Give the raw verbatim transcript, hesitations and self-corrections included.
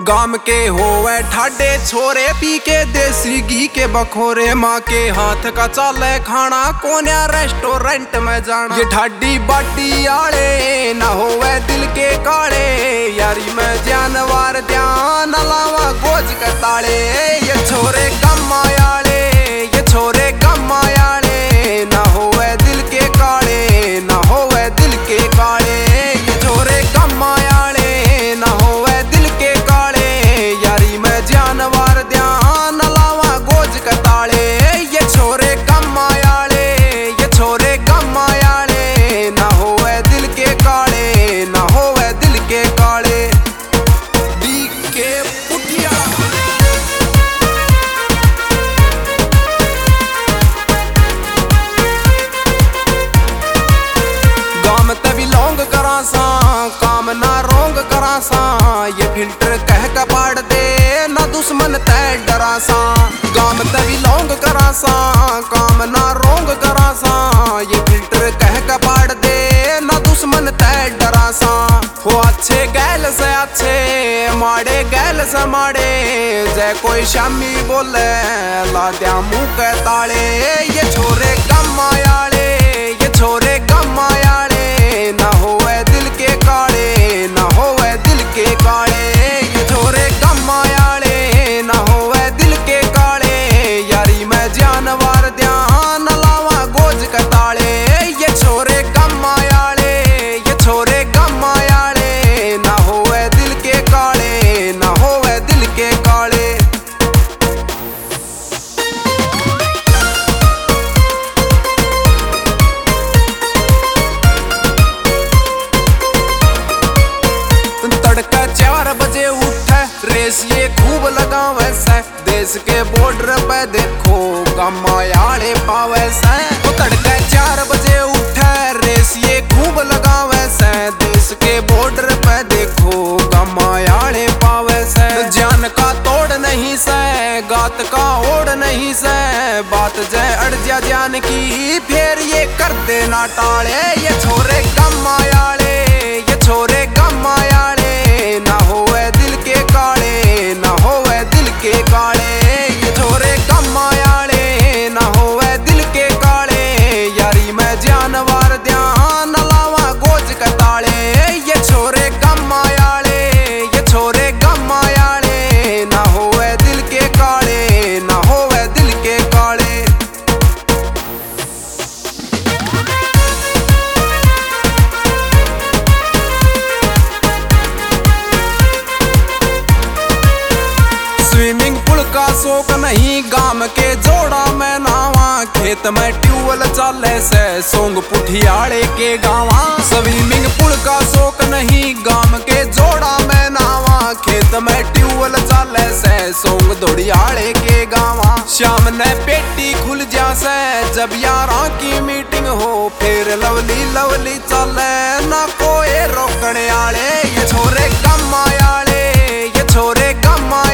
गाम के होवे ठाडे छोरे पी के देसी घी के बखोरे, माँ के हाथ का चाले खाना कोन्या रेस्टोरेंट में जाना। ये ठाडी बाटी आले ना होवे दिल के काले, यारी में जानवर ध्यान अलावा गोज के ताले। ये छोरे गम्मा आले, ये छोरे गम्मा आले, ना होवे दिल के काले, ना होवे दिल के काले। ये छोरे गम्मा आले, ना होवे दिल के काले, यारी में जानवर ध्यान अलावा गोज के ताले। ये छोरे गम्मा आले, ये छोरे गम्मा आले, ना होवे दिल के काले, ना होवे दिल के काले। डी के पुठिया गाम तभी लौंग करा सा, काम ना रोंग करा सा। ये फिल्टर कह का पाड़ दे ना दुश्मन तय डरा सा। गाम तभी लौंग करा सा, काम ना रोंग करा सा। ये फिल्टर कह का पाड़ दे ना दुश्मन तय डरा सा। हो अच्छे गैल से अच्छे, माड़े गैल से माड़े, जय कोई शामी बोले ला दिया मुंह के ताले। ये छोरे गम्मा आले, ये छोरे गम्मा आले, ना होवे दिल के काले, ना होवे दिल के काले। ये छोरे गम्मा आले, ना होवे दिल के काले, यारी में जानवर ध्यान अलावा गोज के ताले। ये छोरे गम्मा आले, ये छोरे गम्मा आले, ना होवे दिल के काले, ना होवे दिल के काले। तड़का चार बजे उठे रेस ये खूब लगावे से, देश के बॉर्डर पे देखो गम्मा आले पावे से। वो तड़का चार बजे उठे रेस ये खूब लगावे से, देश के बॉर्डर पे देखो गम्मा आले पावे से। जान का तोड़ नहीं से, गात का ओढ़ नहीं से, बात जय अड़ जा जान की फिर ये कर देना टाले। ये छोरे गम्मा आले, ये छोरे गम्मा आले, ना होवे दिल के काले, ना होवे दिल के काले। ये छोरे गम्मा आले, ना होवे दिल के काले, यारी में जानवर ध्यान अलावा गोज के ताले। ये छोरे गम्मा आले, ये छोरे गम्मा आले, ना होवे दिल के काले, ना होवे दिल के काले। स्विमिंग पूल का शौक नहीं गाम के जोड़ा में नावा, खेत में ट्यूबवेल चाले से सोंग पुठियाड़े के गावा। स्विमिंग पूल का शौक नहीं गाम के जोड़ा में नावा, खेत में ट्यूबवेल चाले से सोंग दौड़ियाड़े के गावा। शाम ने पेटी खुल जा से जब यारा की मीटिंग हो, फिर लवली लवली चले ना कोई रोकने आले। ये छोरे गम्मा आले, ये छोरे गम्मा